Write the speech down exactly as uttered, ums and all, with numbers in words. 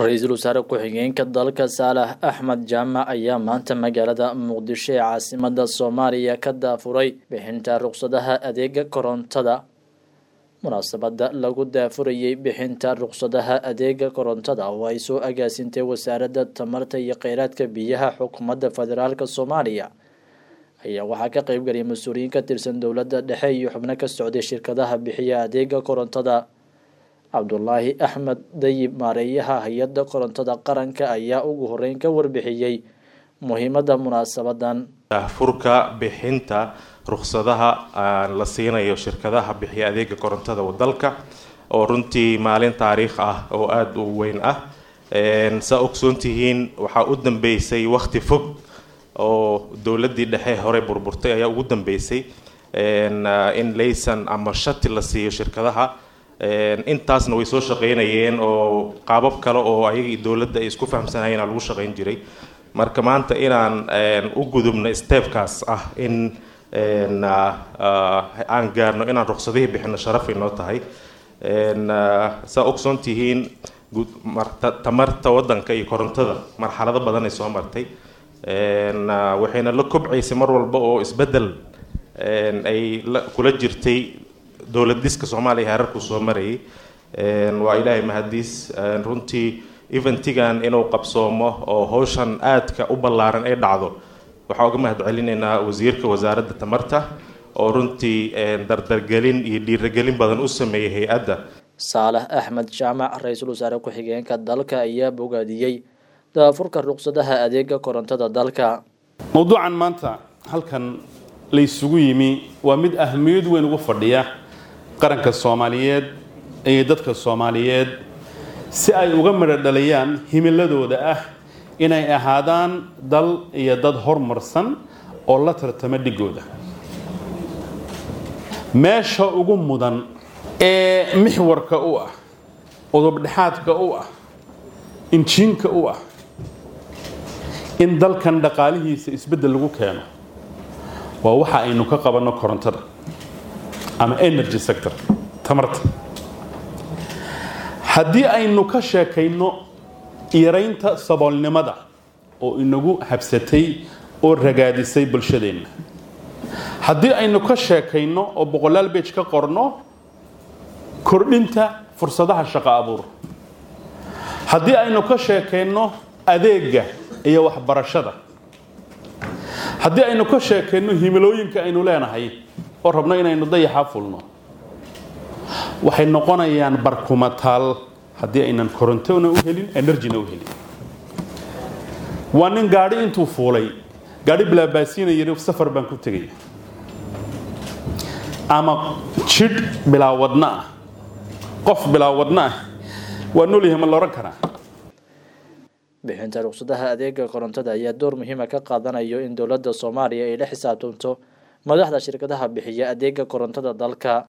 Ra'iisul Wasaare Ku-xigeenka dalka Saalax Axmed Jaamac ayaa maanta magaalada Muqdisho ee caasimadda Soomaaliya ka daafuray bixinta ruqsadaha adeega korontada. Munaasabadda lagu daafurayay bixinta ruqsadaha adeega korontada oo ay soo agaasintay Wasaaradda Tamarta iyo Kheyraadka Biyaha Xukuumadda Federaalka Soomaaliya ayaa waxaa ka qayb galay mas'uuliyiin ka tirsan dowladda dhexe iyo xubno ka socday shirkadaha bixiya adeega korontada. Cabdullaahi Axmed Dayib maareeyaha hay'adda korontada qaranka ayaa ugu horeyn ka warbixiyay muhiimadda munaasabadan. Daafurka bixinta ruqsadaha la siinayo shirkadaha bixiya adeega korontada dalka oo runtii maalin taariikh ah oo aad u weyn ah. Sa ogsoontihiin waxaa u dambeysay waqti fog oo dowladdii dhexe hore burburtay ayaa ugu dambeysay in laysan ama shati la siiyo shirkadaha. Intaasna way soo shaqeynayeen oo qaabab kale oo ayaga dowladda ay isku fahamsanayeen lagu shaqeyn jiray. Marka maanta inaan u gudubno stepkaas ah in aan gaarno inaan ruqsadihii bixino sharaf inoo tahay. Sa ogsoontihiin tamarta waddanka iyo korontada marxalado badan ay soo martay. Waxayna la kobcaysay mar walba oo isbedel ay kula jirtay dowlad diska Soomaaliya heerarku soo marayay. Waa ilaahay mahadiis runtii eventigan inuu qabsoomo oo hawshan aadka u ballaaran ay dhacdo. Waxaa uga mahad celinaynaa wasiirka wasaaradda tamarta oo runtii dardargelin iyo dhiirigelin badan u sameeyay hay'adda. Saalax Axmed Jaamac Ra'iisul Wasaare Ku-xigeenka dalka ayaa bogaadiyay daafurka ruqsadaha adeega korontada dalka. Mawduucan maanta halkan la isugu yimi waa mid ahmiyad weyn ugu fadhiya qaranka Soomaaliyeed iyo dadka Soomaaliyeed si ay uga midho dhaliyaan himiladooda ah inay ahaadaan dal iyo dad horumarsan oo la tartama dhigooda. Meesha ugu mudan ee mixwarka u ah qodob dhexaadka u ah injiinka u ah in dalkan dhaqaalihiisa isbedel lagu keeno waa waxa aynu ka qabanno korontada ama energy sector tamarta. Haddii aynu ka sheekayno yaraynta saboolnimada oo inagu habsatay oo ragaadisay bulshadeenna, haddii aynu ka sheekayno oo boqolaal beej ka qorno kordhinta fursadaha shaqo abuur, haddii aynu ka sheekayno adeega iyo waxbarashada, haddii aynu ka sheekayno himilooyinka aynu leenahay oo rabno inaynu dayaxa fulno, waxay noqonayaan barkumataal haddii aynan korontona u helin energyna u helin. Waa nin gaadhi intuu fuulay gaadhi bilaabaasiina yiri safar baan ku tegay ama jidh bilaa wadna ah qof bilaa wadna ah waa noolyahay ma la oran karaa. Bixinta ruqsadaha adeega korontada ayaa door muhiim ah ka qaadanayo in dowladda Soomaaliya ay la xisaabtanto madaxda shirkadaha bixiya adeega korontada dalka.